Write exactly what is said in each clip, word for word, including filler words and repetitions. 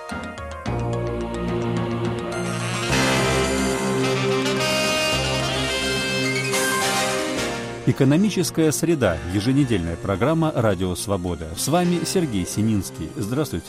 Экономическая среда. Еженедельная программа «Радио Свобода». С вами Сергей Сининский. Здравствуйте.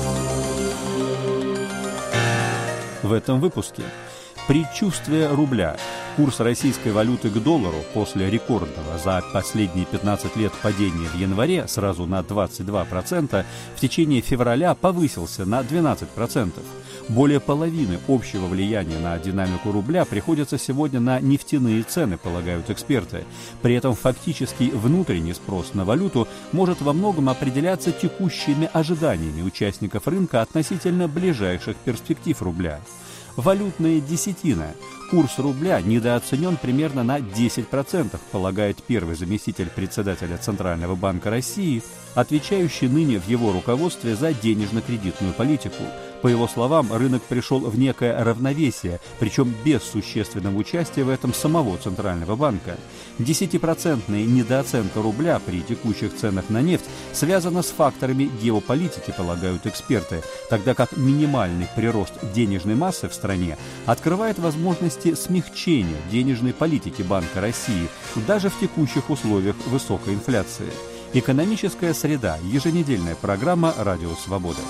В этом выпуске. Предчувствие рубля. Курс российской валюты к доллару после рекордного за последние пятнадцать лет падения в январе сразу на двадцать два процента в течение февраля повысился на двенадцать процентов. Более половины общего влияния на динамику рубля приходится сегодня на нефтяные цены, полагают эксперты. При этом фактический внутренний спрос на валюту может во многом определяться текущими ожиданиями участников рынка относительно ближайших перспектив рубля. Валютная десятина. Курс рубля недооценен примерно на десять процентов, полагает первый заместитель председателя Центрального банка России, отвечающий ныне в его руководстве за денежно-кредитную политику. По его словам, рынок пришел в некое равновесие, причем без существенного участия в этом самого Центрального банка. Десятипроцентная недооценка рубля при текущих ценах на нефть связана с факторами геополитики, полагают эксперты, тогда как минимальный прирост денежной массы в стране открывает возможности смягчения денежной политики Банка России даже в текущих условиях высокой инфляции. Экономическая среда. Еженедельная программа «Радио Свобода».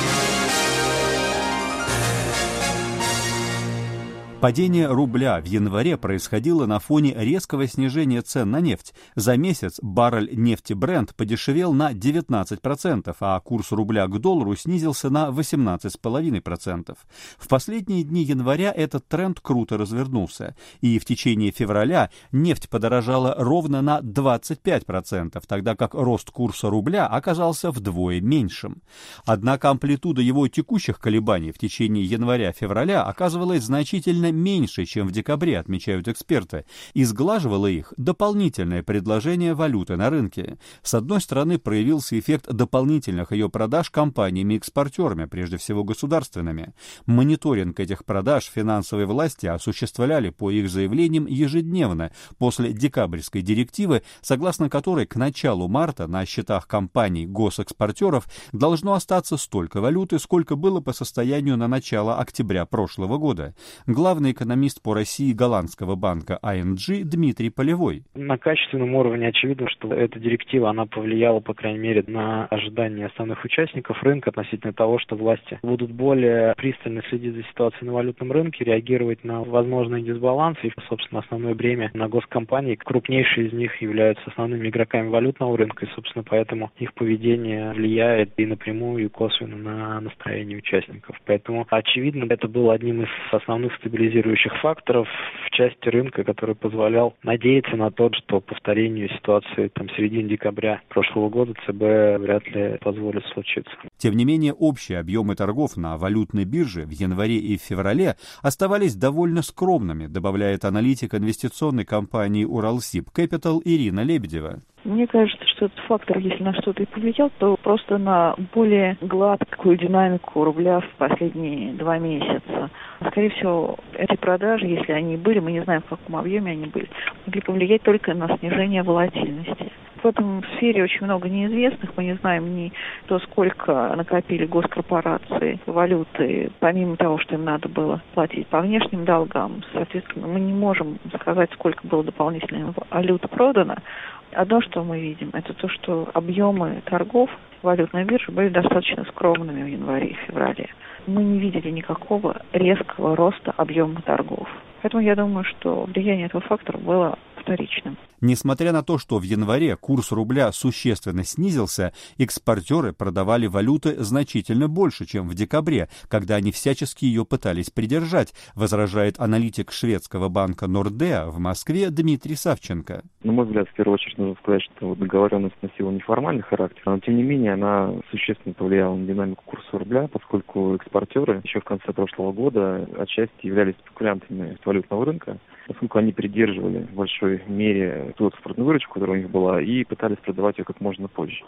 Падение рубля в январе происходило на фоне резкого снижения цен на нефть. За месяц баррель нефти Brent подешевел на девятнадцать процентов, а курс рубля к доллару снизился на восемнадцать целых пять десятых процента. В последние дни января этот тренд круто развернулся, и в течение февраля нефть подорожала ровно на двадцать пять процентов, тогда как рост курса рубля оказался вдвое меньшим. Однако амплитуда его текущих колебаний в течение января-февраля оказывалась значительно меньше, чем в декабре, отмечают эксперты, и сглаживало их дополнительное предложение валюты на рынке. С одной стороны, проявился эффект дополнительных ее продаж компаниями-экспортерами, прежде всего государственными. Мониторинг этих продаж финансовые власти осуществляли, по их заявлениям, ежедневно после декабрьской директивы, согласно которой к началу марта на счетах компаний-госэкспортеров должно остаться столько валюты, сколько было по состоянию на начало октября прошлого года. Главный Главный экономист по России голландского банка ай эн джи Дмитрий Полевой. На качественном уровне очевидно, что эта директива, она повлияла, по крайней мере, на ожидания основных участников рынка относительно того, что власти будут более пристально следить за ситуацией на валютном рынке, реагировать на возможные дисбалансы и, собственно, основное бремя на госкомпании. Крупнейшие из них являются основными игроками валютного рынка, и, собственно, поэтому их поведение влияет и напрямую, и косвенно на настроение участников. Поэтому, очевидно, это было одним из основных стабилизирующих факторов в части рынка, который позволял надеяться на то, что повторению ситуации там, в середине декабря прошлого года ЦБ вряд ли позволит случиться. Тем не менее, общие объемы торгов на валютной бирже в январе и в феврале оставались довольно скромными, добавляет аналитик инвестиционной компании «Уралсиб Кэпитал» Ирина Лебедева. Мне кажется, что этот фактор, если на что-то и повлиял, то просто на более гладкую динамику рубля в последние два месяца. Скорее всего, эти продажи, если они были, мы не знаем, в каком объеме они были, могли повлиять только на снижение волатильности. В этом сфере очень много неизвестных. Мы не знаем ни то, сколько накопили госкорпорации валюты, помимо того, что им надо было платить по внешним долгам. Соответственно, мы не можем сказать, сколько было дополнительной валюты продано. Одно, что мы видим, это то, что объемы торгов валютной биржи были достаточно скромными в январе и феврале. Мы не видели никакого резкого роста объема торгов. Поэтому я думаю, что влияние этого фактора было вторичным. Несмотря на то, что в январе курс рубля существенно снизился, экспортеры продавали валюты значительно больше, чем в декабре, когда они всячески ее пытались придержать, возражает аналитик шведского банка Nordea в Москве Дмитрий Савченко. На мой взгляд, в первую очередь нужно сказать, что договоренность носила неформальный характер, но тем не менее она существенно повлияла на динамику курса рубля, поскольку экспортеры еще в конце прошлого года отчасти являлись спекулянтами валютного рынка, поскольку они придерживали в большой мере ту экспортную выручку, которая у них была, и пытались продавать ее как можно позже.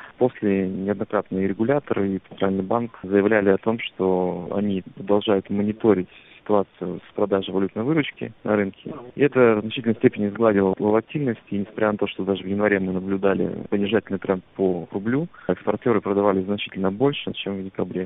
После неоднократные регуляторы и Центральный банк заявляли о том, что они продолжают мониторить ситуацию с продажей валютной выручки на рынке. И это в значительной степени сгладило волатильность, и несмотря на то, что даже в январе мы наблюдали понижательный тренд по рублю, экспортеры продавали значительно больше, чем в декабре.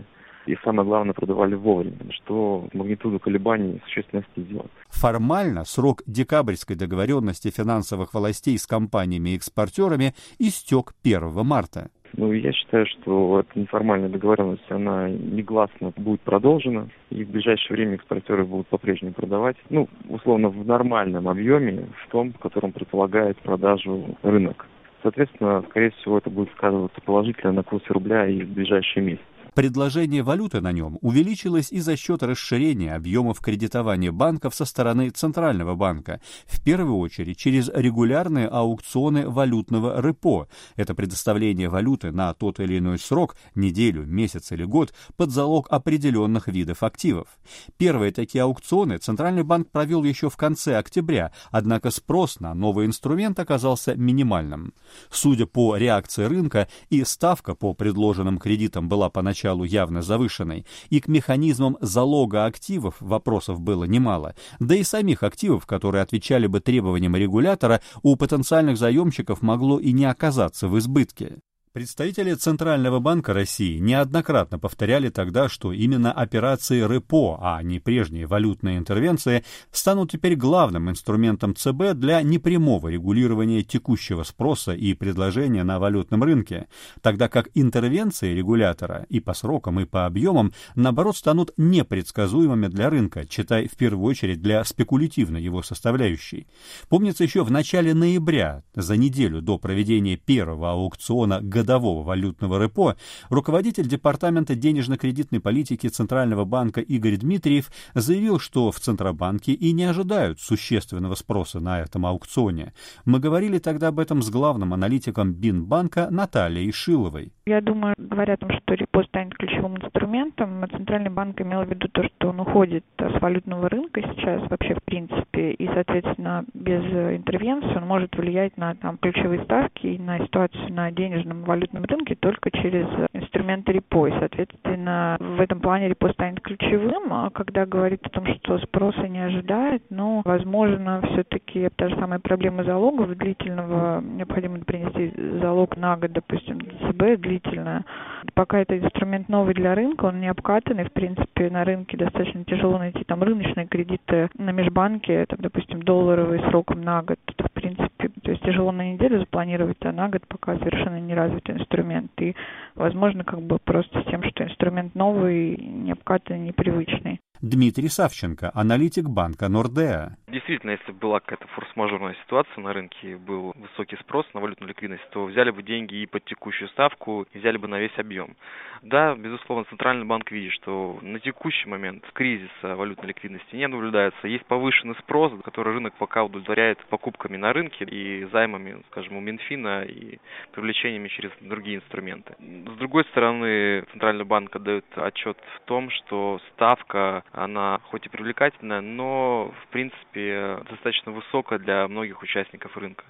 и самое главное, продавали вовремя, что магнитуду колебаний существенно снизило. Формально срок декабрьской договоренности финансовых властей с компаниями-экспортерами истек первого марта. Ну, я считаю, что эта неформальная договоренность, она негласно будет продолжена, и в ближайшее время экспортеры будут по-прежнему продавать, ну, условно, в нормальном объеме, в том, в котором предполагает продажу рынок. Соответственно, скорее всего, это будет сказываться положительно на курсе рубля и в ближайшие месяцы. Предложение валюты на нем увеличилось и за счет расширения объемов кредитования банков со стороны Центрального банка, в первую очередь через регулярные аукционы валютного репо. Это предоставление валюты на тот или иной срок, неделю, месяц или год, под залог определенных видов активов. Первые такие аукционы Центральный банк провел еще в конце октября, однако спрос на новый инструмент оказался минимальным. Судя по реакции рынка, и ставка по предложенным кредитам была поначалу явно завышенной, и к механизмам залога активов вопросов было немало, да и самих активов, которые отвечали бы требованиям регулятора, у потенциальных заемщиков могло и не оказаться в избытке. Представители Центрального банка России неоднократно повторяли тогда, что именно операции репо, а не прежние валютные интервенции, станут теперь главным инструментом ЦБ для непрямого регулирования текущего спроса и предложения на валютном рынке, тогда как интервенции регулятора и по срокам, и по объемам, наоборот, станут непредсказуемыми для рынка, читай в первую очередь для спекулятивной его составляющей. Помнится, еще в начале ноября, за неделю до проведения первого аукциона годового валютного репо, руководитель Департамента денежно-кредитной политики Центрального банка Игорь Дмитриев заявил, что в Центробанке и не ожидают существенного спроса на этом аукционе. Мы говорили тогда об этом с главным аналитиком Бинбанка Натальей Шиловой. Я думаю, говоря о том, что репо станет ключевым инструментом, Центральный банк имел в виду то, что он уходит с валютного рынка сейчас вообще в принципе, и, соответственно, без интервенции он может влиять на там, ключевые ставки и на ситуацию на денежном валютном рынке только через инструменты репо. И, соответственно, в этом плане репо станет ключевым. А когда говорит о том, что спроса не ожидает, ну, возможно, все-таки та же самая проблема залогов длительного, необходимо принести залог на год, допустим, ЦБ длительно. Пока это инструмент новый для рынка, он не обкатанный, в принципе, на рынке достаточно тяжело найти там рыночные кредиты на межбанке, это, допустим, долларовые сроком на год. Это, в принципе, то есть тяжело на неделю запланировать, а на год пока совершенно не развитый инструмент. И, возможно, как бы просто с тем, что инструмент новый, не обкатанный, непривычный. Дмитрий Савченко, аналитик банка Нордеа. Действительно, если была какая-то форс-мажорная ситуация на рынке, был высокий спрос на валютную ликвидность, то взяли бы деньги и под текущую ставку, и взяли бы на весь объем. Да, безусловно, Центральный банк видит, что на текущий момент кризиса валютной ликвидности не наблюдается. Есть повышенный спрос, который рынок пока удовлетворяет покупками на рынке и займами, скажем, у Минфина и привлечениями через другие инструменты. С другой стороны, Центральный банк отдает отчет в том, что ставка, она хоть и привлекательная, но, в принципе, достаточно высокая для многих участников рынка.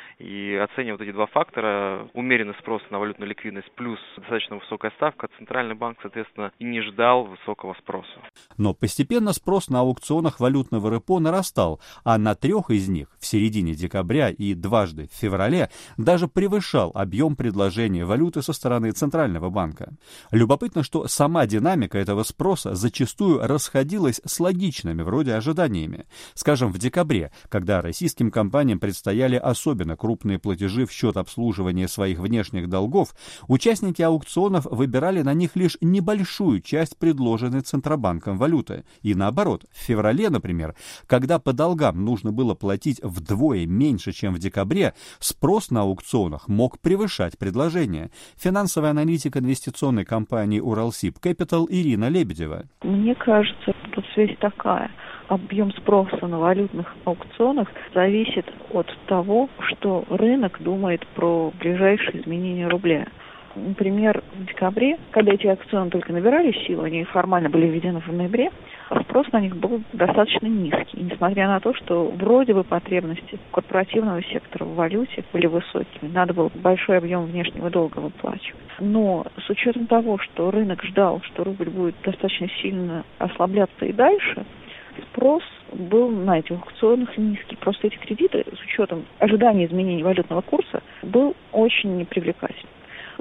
И оценивая вот эти два фактора, умеренный спрос на валютную ликвидность плюс достаточно высокая ставка, Центральный банк, соответственно, и не ждал высокого спроса. Но постепенно спрос на аукционах валютного репо нарастал, а на трех из них в середине декабря и дважды в феврале даже превышал объем предложения валюты со стороны Центрального банка. Любопытно, что сама динамика этого спроса зачастую расходилась с логичными вроде ожиданиями. Скажем, в декабре, когда российским компаниям предстояли особенно крупные платежи в счет обслуживания своих внешних долгов, участники аукционов выбирали на них лишь небольшую часть предложенной Центробанком валюты. И наоборот, в феврале, например, когда по долгам нужно было платить вдвое меньше, чем в декабре, спрос на аукционах мог превышать предложение. Финансовый аналитик инвестиционной компании Уралсиб Кэпитал Ирина Лебедева. Мне кажется, тут связь такая. Объем спроса на валютных аукционах зависит от того, что рынок думает про ближайшие изменения рубля. Например, в декабре, когда эти аукционы только набирали силу, они формально были введены в ноябре, спрос на них был достаточно низкий. И несмотря на то, что вроде бы потребности корпоративного сектора в валюте были высокими, надо было большой объем внешнего долга выплачивать. Но с учетом того, что рынок ждал, что рубль будет достаточно сильно ослабляться и дальше, спрос был на этих аукционах низкий. Просто эти кредиты, с учетом ожидания изменений валютного курса, был очень непривлекательным.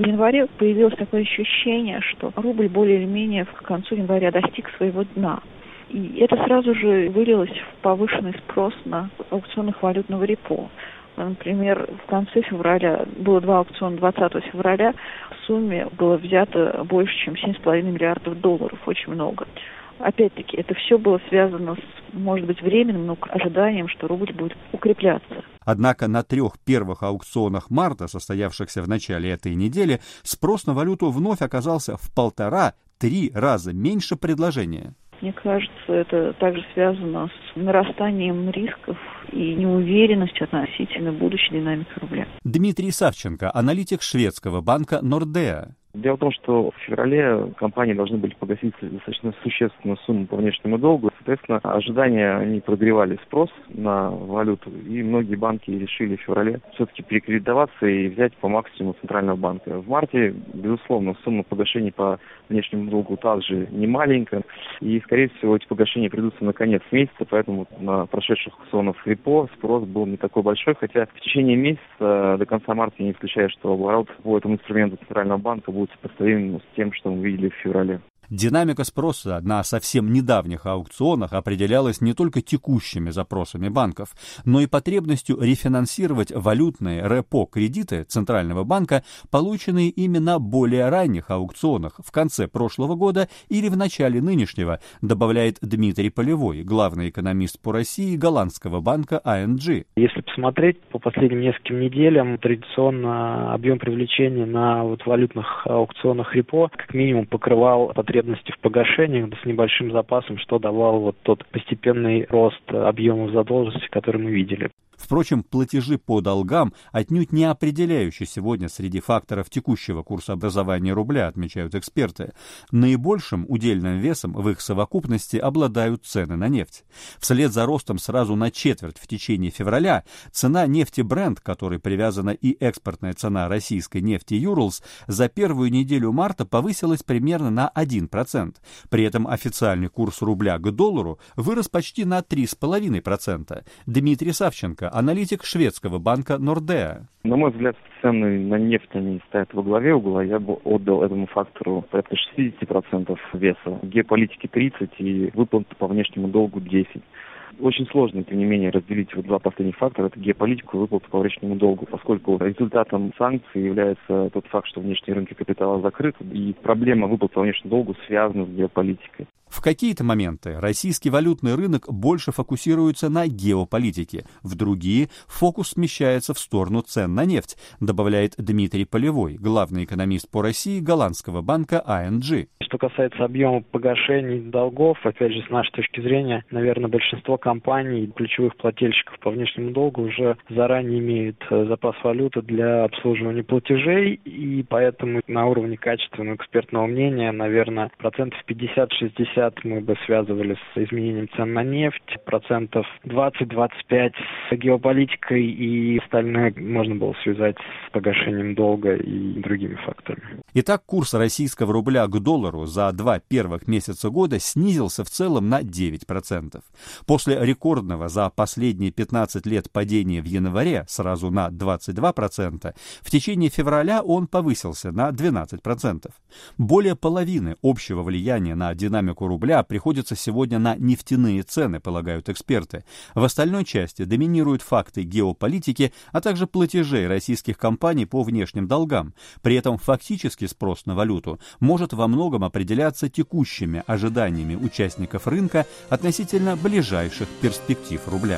в январе появилось такое ощущение, что рубль более или менее к концу января достиг своего дна. И это сразу же вылилось в повышенный спрос на аукционах валютного репо. Например, в конце февраля, было два аукциона двадцатого февраля, в сумме было взято больше, чем семь с половиной миллиардов долларов, очень много. Опять-таки, это все было связано с, может быть, временным, но ожиданием, что рубль будет укрепляться. Однако на трех первых аукционах марта, состоявшихся в начале этой недели, спрос на валюту вновь оказался в полтора-три раза меньше предложения. Мне кажется, это также связано с нарастанием рисков и неуверенностью относительно будущей динамики рубля. Дмитрий Савченко, аналитик шведского банка Nordea. Дело в том, что в феврале компании должны были погасить достаточно существенную сумму по внешнему долгу. Соответственно, ожидания, они прогревали спрос на валюту, и многие банки решили в феврале все-таки перекредитоваться и взять по максимуму Центрального банка. В марте, безусловно, сумма погашений по внешнему долгу также не маленькая, и, скорее всего, эти погашения придутся на конец месяца, поэтому на прошедших аукционах репо спрос был не такой большой, хотя в течение месяца до конца марта я не исключаю, что оборот по этому инструменту Центрального банка будет сопоставим с тем, что мы видели в феврале. Динамика спроса на совсем недавних аукционах определялась не только текущими запросами банков, но и потребностью рефинансировать валютные репо-кредиты Центрального банка, полученные ими на более ранних аукционах в конце прошлого года или в начале нынешнего, добавляет Дмитрий Полевой, главный экономист по России голландского банка ай эн джи. Если посмотреть по последним нескольким неделям, традиционно объем привлечения на вот валютных аукционах репо как минимум покрывал потребности в погашениях с небольшим запасом, что давал вот тот постепенный рост объемов задолженности, который мы видели. Впрочем, платежи по долгам отнюдь не определяющие сегодня среди факторов текущего курсообразования рубля, отмечают эксперты. Наибольшим удельным весом в их совокупности обладают цены на нефть. Вслед за ростом сразу на четверть в течение февраля цена нефти Brent, к которой привязана и экспортная цена российской нефти Urals, за первую неделю марта повысилась примерно на один процент. При этом официальный курс рубля к доллару вырос почти на три целых пять десятых процента. Дмитрий Савченко, аналитик шведского банка Nordea. На мой взгляд, цены на нефть, они стоят во главе угла. Я бы отдал этому фактору порядка шестьдесят процентов веса. Геополитики тридцать процентов и выплаты по внешнему долгу десять процентов. Очень сложно, тем не менее, разделить вот два последних фактора. Это геополитику и выплату по внешнему долгу, поскольку результатом санкций является тот факт, что внешние рынки капитала закрыты, и проблема выплаты по внешнему долгу связана с геополитикой. В какие-то моменты российский валютный рынок больше фокусируется на геополитике, в другие фокус смещается в сторону цен на нефть, добавляет Дмитрий Полевой, главный экономист по России голландского банка ай эн джи. Что касается объема погашений долгов, опять же, с нашей точки зрения, наверное, большинство компаний, ключевых плательщиков по внешнему долгу уже заранее имеют запас валюты для обслуживания платежей, и поэтому на уровне качественного экспертного мнения, наверное, процентов пятьдесят-шестьдесят мы бы связывали с изменением цен на нефть, процентов двадцать-двадцать пять с геополитикой, и остальное можно было связать с погашением долга и другими факторами. Итак, курс российского рубля к доллару за два первых месяца года снизился в целом на девять процентов. После рекордного за последние пятнадцать лет падения в январе сразу на двадцать два процента, в течение февраля он повысился на двенадцать процентов. Более половины общего влияния на динамику рубля приходится сегодня на нефтяные цены, полагают эксперты. В остальной части доминируют факты геополитики, а также платежей российских компаний по внешним долгам. При этом фактический спрос на валюту может во многом определяться текущими ожиданиями участников рынка относительно ближайших перспектив рубля.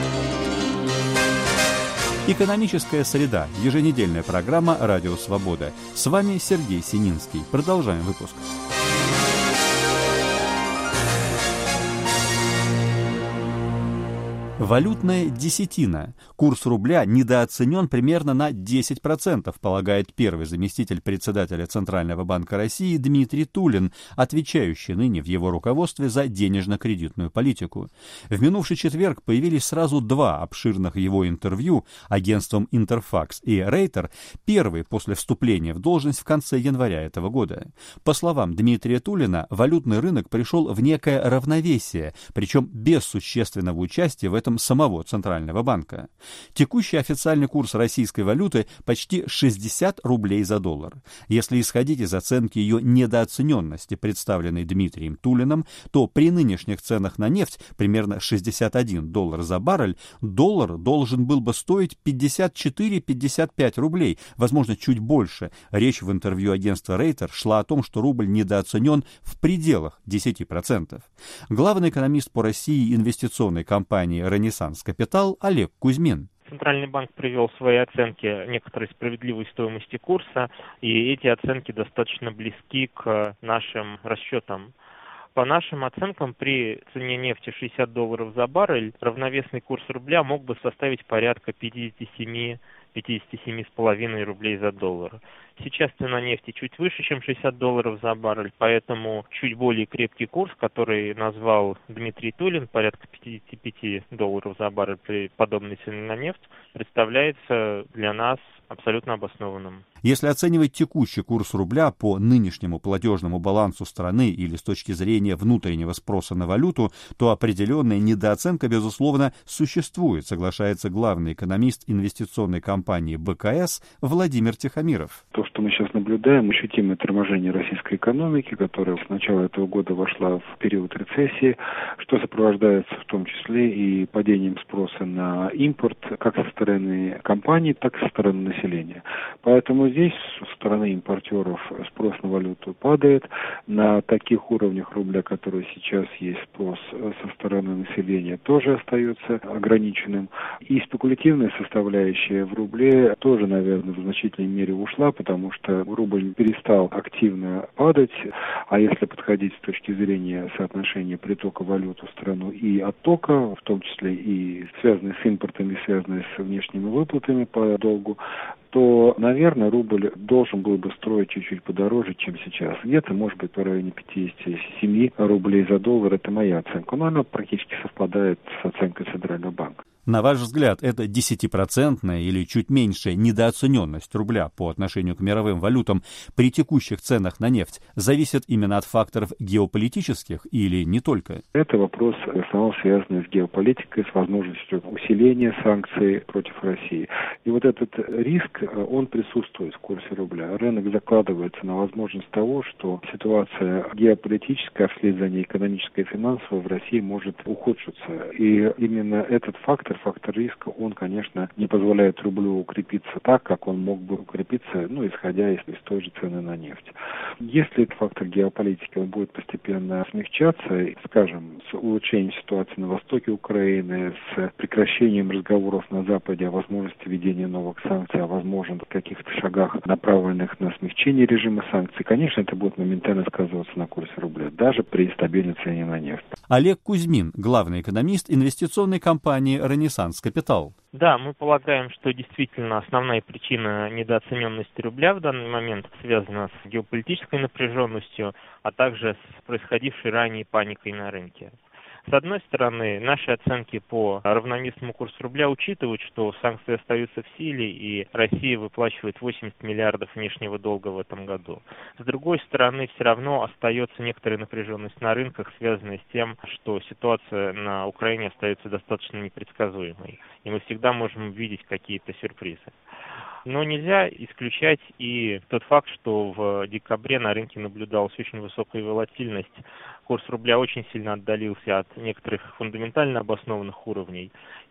Экономическая среда. Еженедельная программа «Радио Свобода». С вами Сергей Сининский. Продолжаем выпуск. Валютная десятина. Курс рубля недооценен примерно на десять процентов, полагает первый заместитель председателя Центрального банка России Дмитрий Тулин, отвечающий ныне в его руководстве за денежно-кредитную политику. В минувший четверг появились сразу два обширных его интервью агентством Интерфакс и Рейтер, первый после вступления в должность в конце января этого года. По словам Дмитрия Тулина, валютный рынок пришел в некое равновесие, причем без существенного участия в этом расчетам самого Центрального банка. Текущий официальный курс российской валюты почти шестьдесят рублей за доллар. Если исходить из оценки ее недооцененности, представленной Дмитрием Тулиным, то при нынешних ценах на нефть, примерно шестьдесят один доллар за баррель, доллар должен был бы стоить пятьдесят четыре - пятьдесят пять рублей, возможно, чуть больше. Речь в интервью агентства Рейтер шла о том, что рубль недооценен в пределах десяти процентов. Главный экономист по России инвестиционной компании «Ренессанс Капитал» Олег Кузьмин. Центральный банк привел свои оценки некоторой справедливой стоимости курса, и эти оценки достаточно близки к нашим расчетам. По нашим оценкам, при цене нефти шестьдесят долларов за баррель, равновесный курс рубля мог бы составить порядка пятьдесят семь - пятьдесят семь с половиной рублей за доллар. Сейчас цена нефти чуть выше, чем шестьдесят долларов за баррель, поэтому чуть более крепкий курс, который назвал Дмитрий Тулин, порядка пятьдесят пять долларов за баррель при подобной цене на нефть, представляется для нас абсолютно обоснованным. Если оценивать текущий курс рубля по нынешнему платежному балансу страны или с точки зрения внутреннего спроса на валюту, то определенная недооценка, безусловно, существует, соглашается главный экономист инвестиционной компании бэ ка эс Владимир Тихомиров. То, что мы сейчас наблюдаем, ощутимое торможение российской экономики, которая с начала этого года вошла в период рецессии, что сопровождается в том числе и падением спроса на импорт, как со стороны компаний, так и со стороны населения. Поэтому здесь со стороны импортеров спрос на валюту падает. На таких уровнях рубля, которые сейчас есть, спрос со стороны населения тоже остается ограниченным. И спекулятивная составляющая в рубле тоже, наверное, в значительной мере ушла, потому что рубль перестал активно падать. А если подходить с точки зрения соотношения притока валют в страну и оттока, в том числе и связанные с импортом и связанные с внешними выплатами по долгу, то, наверное, рубль должен был бы строить чуть-чуть подороже, чем сейчас. Где-то, может быть, в районе пятьдесят семь рублей за доллар. Это моя оценка. Но она практически совпадает с оценкой Центрального банка. На ваш взгляд, это десятипроцентная или чуть меньшая недооцененность рубля по отношению к мировым валютам при текущих ценах на нефть зависит именно от факторов геополитических или не только? Это вопрос, в основном связанный с геополитикой, с возможностью усиления санкций против России. И вот этот риск, он присутствует в курсе рубля. Рынок закладывается на возможность того, что ситуация геополитическая, а вслед за ней экономическая и финансовая в России может ухудшиться. И именно этот фактор фактор риска, он, конечно, не позволяет рублю укрепиться так, как он мог бы укрепиться, ну, исходя из, из той же цены на нефть. Если этот фактор геополитики, он будет постепенно смягчаться, скажем, с улучшением ситуации на востоке Украины, с прекращением разговоров на Западе о возможности введения новых санкций, о возможных каких-то шагах, направленных на смягчение режима санкций, конечно, это будет моментально сказываться на курсе рубля, даже при стабильной цене на нефть. Олег Кузьмин, главный экономист инвестиционной компании «Ренессанс Капитал». Да, мы полагаем, что действительно основная причина недооцененности рубля в данный момент связана с геополитической напряженностью, а также с происходившей ранее паникой на рынке. С одной стороны, наши оценки по равновесному курсу рубля учитывают, что санкции остаются в силе и Россия выплачивает восемьдесят миллиардов внешнего долга в этом году. С другой стороны, все равно остается некоторая напряженность на рынках, связанная с тем, что ситуация на Украине остается достаточно непредсказуемой, и мы всегда можем увидеть какие-то сюрпризы. Но нельзя исключать и тот факт, что в декабре на рынке наблюдалась очень высокая волатильность. Курс рубля очень сильно отдалился от некоторых фундаментально обоснованных уровней.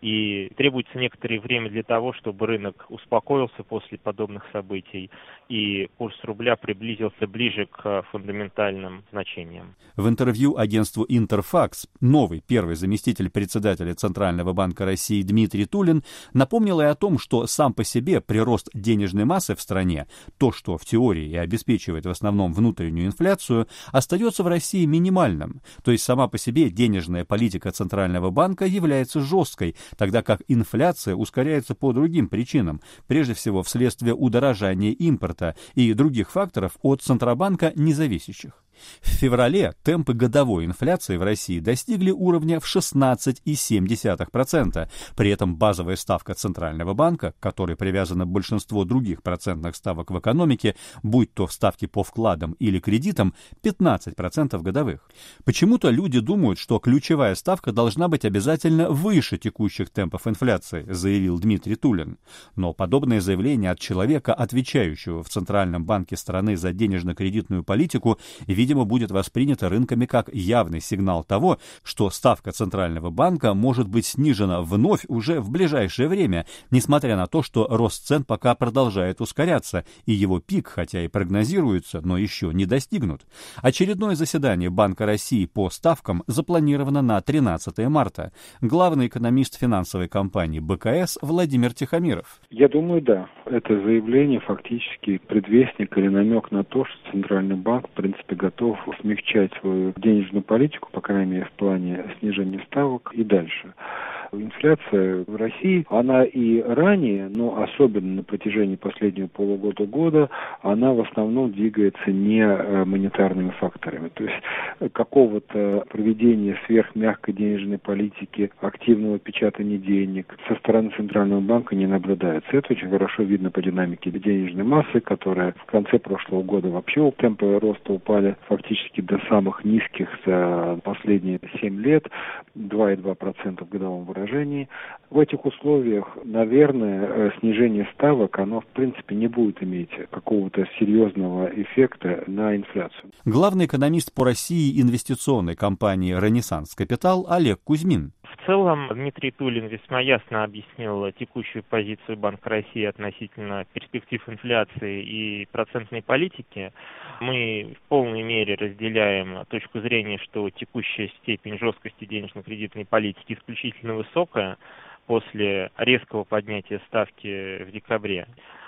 И требуется некоторое время для того, чтобы рынок успокоился после подобных событий, и курс рубля приблизился ближе к фундаментальным значениям. В интервью агентству «Интерфакс» новый первый заместитель председателя Центрального банка России Дмитрий Тулин напомнил и о том, что сам по себе прирост денежной массы в стране, то, что в теории и обеспечивает в основном внутреннюю инфляцию, остается в России минимальным. То есть сама по себе денежная политика Центрального банка является жесткой, тогда как инфляция ускоряется по другим причинам, прежде всего вследствие удорожания импорта и других факторов от Центробанка независящих. В феврале темпы годовой инфляции в России достигли уровня в шестнадцать целых семь десятых процента. При этом базовая ставка Центрального банка, к которой привязано большинство других процентных ставок в экономике, будь то ставки по вкладам или кредитам, пятнадцать процентов годовых. Почему-то люди думают, что ключевая ставка должна быть обязательно выше текущих темпов инфляции, заявил Дмитрий Тулин. Но подобное заявление от человека, отвечающего в Центральном банке страны за денежно-кредитную политику, видимо, будет воспринято рынками как явный сигнал того, что ставка Центрального банка может быть снижена вновь уже в ближайшее время, несмотря на то, что рост цен пока продолжает ускоряться, и его пик, хотя и прогнозируется, но еще не достигнут. Очередное заседание Банка России по ставкам запланировано на тринадцатое марта. Главный экономист финансовой компании бэ ка эс Владимир Тихомиров. Я думаю, да. Это заявление фактически предвестник или намек на то, что Центральный банк, в принципе, готов смягчать свою денежную политику, по крайней мере, в плане снижения ставок и дальше. Инфляция в России, она и ранее, но особенно на протяжении последнего полугода-года, она в основном двигается не монетарными факторами. То есть какого-то проведения сверхмягкой денежной политики, активного печатания денег со стороны Центрального банка не наблюдается. Это очень хорошо видно по динамике денежной массы, которая в конце прошлого года вообще темпы роста упали фактически до самых низких за последние семь лет, два целых два десятых процента в годовом выражении. В этих условиях, наверное, снижение ставок, оно в принципе не будет иметь какого-то серьезного эффекта на инфляцию. Главный экономист по России инвестиционной компании «Ренессанс Капитал» Олег Кузьмин. В целом, Дмитрий Тулин весьма ясно объяснил текущую позицию Банка России относительно перспектив инфляции и процентной политики. Мы в полной мере разделяем точку зрения, что текущая степень жесткости денежно-кредитной политики исключительно высокая после резкого поднятия ставки в декабре.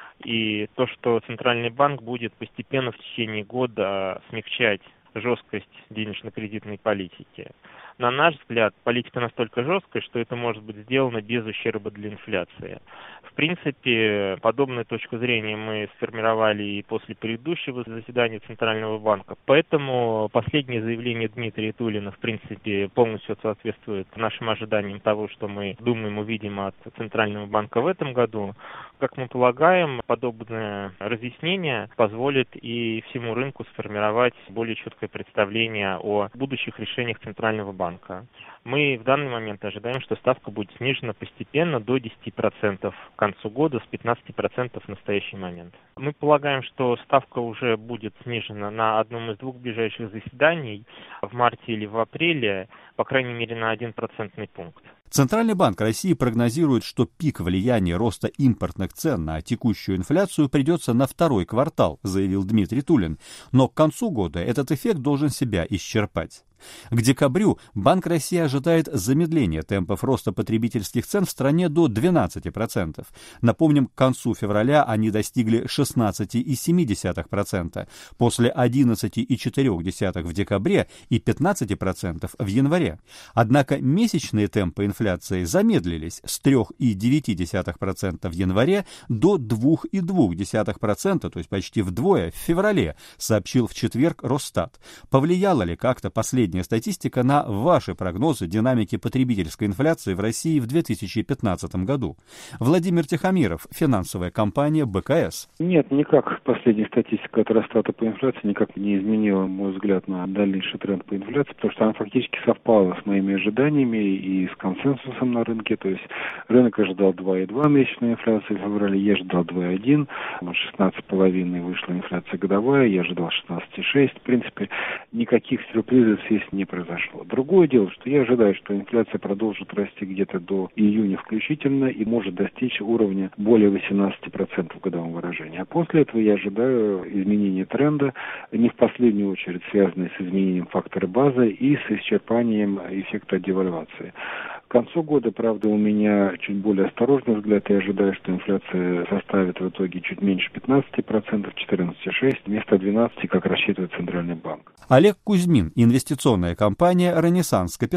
И то, что Центральный банк будет постепенно в течение года смягчать жесткость денежно-кредитной политики. На наш взгляд, политика настолько жесткая, что это может быть сделано без ущерба для инфляции. В принципе, подобную точку зрения мы сформировали и после предыдущего заседания Центрального банка. Поэтому последнее заявление Дмитрия Тулина, в принципе, полностью соответствует нашим ожиданиям того, что мы думаем, увидим от Центрального банка в этом году. Как мы полагаем, подобное разъяснение позволит и всему рынку сформировать более четкое представление о будущих решениях Центрального банка. Мы в данный момент ожидаем, что ставка будет снижена постепенно до десяти процентов к концу года, с пятнадцати процентов в настоящий момент. Мы полагаем, что ставка уже будет снижена на одном из двух ближайших заседаний в марте или в апреле, по крайней мере на один процентный пункт. Центральный банк России прогнозирует, что пик влияния роста импортных цен на текущую инфляцию придется на второй квартал, заявил Дмитрий Тулин. Но к концу года этот эффект должен себя исчерпать. К декабрю Банк России ожидает замедления темпов роста потребительских цен в стране до двенадцати процентов. Напомним, к концу февраля они достигли шестнадцати целых семи десятых процента, после одиннадцати целых четырёх десятых в декабре и пятнадцати процентов в январе. Однако месячные темпы инфляции замедлились с трёх целых девяти десятых процента в январе до двух целых двух десятых процента, то есть почти вдвое, в феврале, сообщил в четверг Росстат. Повлияла ли как-то последняя статистика на ваши прогнозы динамики потребительской инфляции в России в две тысячи пятнадцатом году? Владимир Тихомиров, финансовая компания бэ ка эс. Нет, никак последняя статистика от Росстата по инфляции никак не изменила мой взгляд на дальнейший тренд по инфляции, потому что она фактически совпала с моими ожиданиями и с консенсусом на рынке. То есть рынок ожидал два целых два десятых месячной инфляции в феврале, я ожидал два целых одна десятая, шестнадцать целых пять десятых вышла инфляция годовая, я ожидал шестнадцать целых шесть десятых. В принципе, никаких сюрпризов здесь не произошло. Другое дело, что я ожидаю, что инфляция продолжит расти где-то до июня включительно и может достичь уровня более восемнадцати процентов в годовом выражении. А после этого я ожидаю изменения тренда, не в последнюю очередь связанные с изменением фактора базы и с исчерпанием эффекта девальвации. К концу года, правда, у меня чуть более осторожный взгляд. Я ожидаю, что инфляция составит в итоге чуть меньше пятнадцати процентов, четырнадцать целых шесть десятых, вместо двенадцати, как рассчитывает Центральный банк. Олег Кузьмин, инвестиционная компания «Ренессанс Капитал».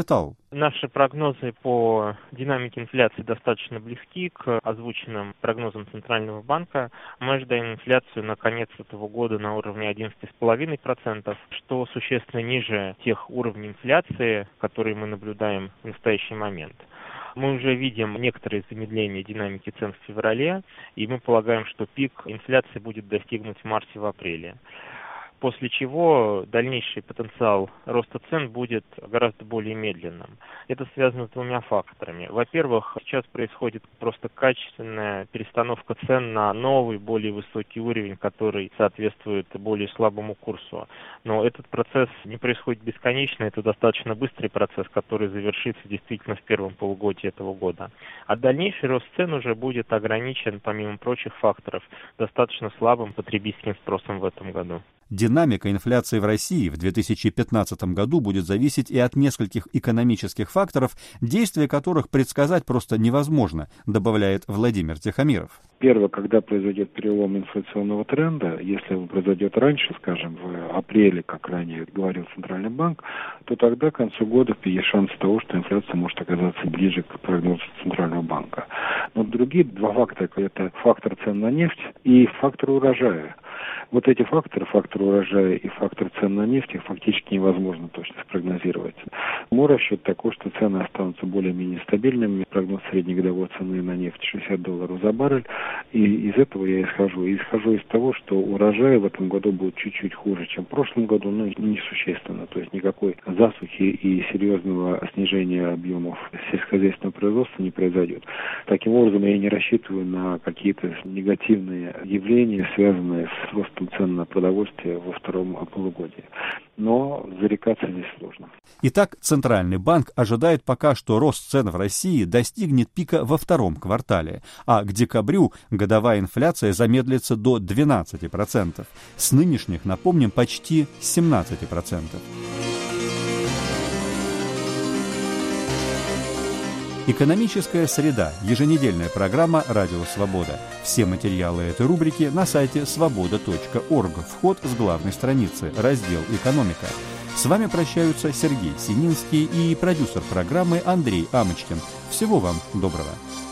Наши прогнозы по динамике инфляции достаточно близки к озвученным прогнозам Центрального банка. Мы ожидаем инфляцию на конец этого года на уровне одиннадцать целых пять десятых процента, что существенно ниже тех уровней инфляции, которые мы наблюдаем в настоящий момент. Мы уже видим некоторые замедления динамики цен в феврале, и мы полагаем, что пик инфляции будет достигнут в марте-апреле. После чего дальнейший потенциал роста цен будет гораздо более медленным. Это связано с двумя факторами. Во-первых, сейчас происходит просто качественная перестановка цен на новый, более высокий уровень, который соответствует более слабому курсу. Но этот процесс не происходит бесконечно, это достаточно быстрый процесс, который завершится действительно в первом полугодии этого года. А дальнейший рост цен уже будет ограничен, помимо прочих факторов, достаточно слабым потребительским спросом в этом году. Динамика инфляции в России в две тысячи пятнадцатом году будет зависеть и от нескольких экономических факторов, действия которых предсказать просто невозможно, добавляет Владимир Тихомиров. Первое, когда произойдет перелом инфляционного тренда, если он произойдет раньше, скажем, в апреле, как ранее говорил Центральный банк, то тогда к концу года есть шанс того, что инфляция может оказаться ближе к прогнозу Центрального банка. Но другие два фактора – это фактор цен на нефть и фактор урожая. Вот эти факторы, фактор урожая и фактор цен на нефть, их фактически невозможно точно спрогнозировать. Мой расчет такой, что цены останутся более-менее стабильными. Прогноз среднегодовой цены на нефть шестьдесят долларов за баррель. И из этого я исхожу. И исхожу из того, что урожай в этом году будет чуть-чуть хуже, чем в прошлом году, но несущественно. То есть никакой засухи и серьезного снижения объемов сельскохозяйственного производства не произойдет. Таким образом, я не рассчитываю на какие-то негативные явления, связанные с ростом цен на продовольствие во втором полугодии. Но зарекаться здесь сложно. Итак, Центральный банк ожидает пока, что рост цен в России достигнет пика во втором квартале, а к декабрю годовая инфляция замедлится до двенадцати процентов. С нынешних, напомним, почти семнадцати процентов. Экономическая среда. Еженедельная программа «Радио Свобода». Все материалы этой рубрики на сайте свобода точка орг. Вход с главной страницы. Раздел «Экономика». С вами прощаются Сергей Сининский и продюсер программы Андрей Амочкин. Всего вам доброго.